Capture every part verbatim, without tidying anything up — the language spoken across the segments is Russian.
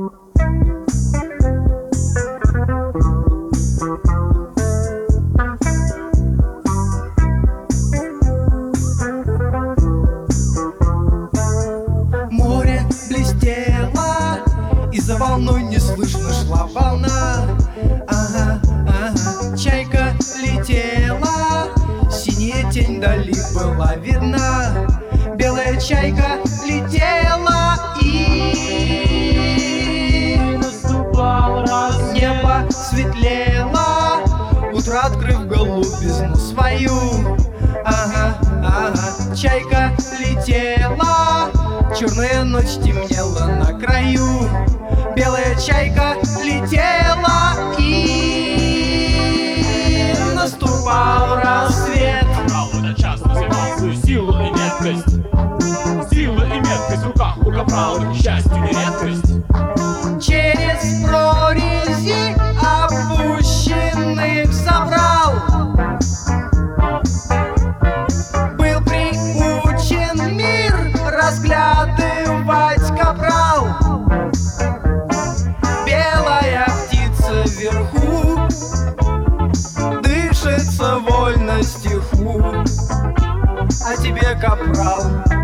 Море блестело, и за волной неслышно шла волна. Ага, ага, чайка летела, синяя тень вдали была видна. Белая чайка летела, и наступал рассвет. небо светлело, утро открыв голубизну свою. Ага, ага, чайка летела, черная ночь темнела на краю. Белая чайка летела, и наступал рассвет. Капрал в этот час развивал свою силу и меткость. Сила и меткость в руках у капрала, к счастью, не редкость. Через прорези опущенных забрал был приучен мир разглядывать капрал. Белая птица вверху дышится вольно стиху, а тебе, капрал,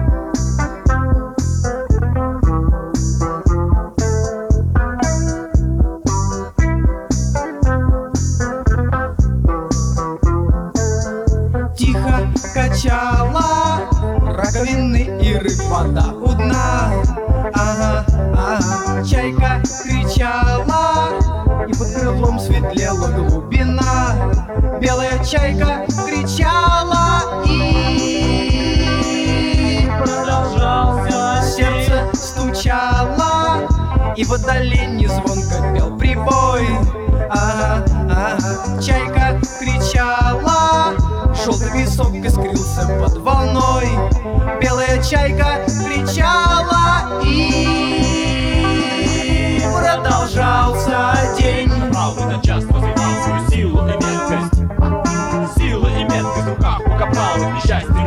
тихо качала раковины и рыб вода у дна. Ага, ага, чайка кричала, и под крылом светлела глубина. Белая чайка кричала, и Продолжался сердце стучало, и в отдалении звонко пел прибой. Ага, ага, чайка кричала, желтый песок искрился под волной. Белая чайка кричала, и продолжался день. Капрал в этот час развивал свою силу и меткость. Сила и меткость в руках у капрала, к несчастью,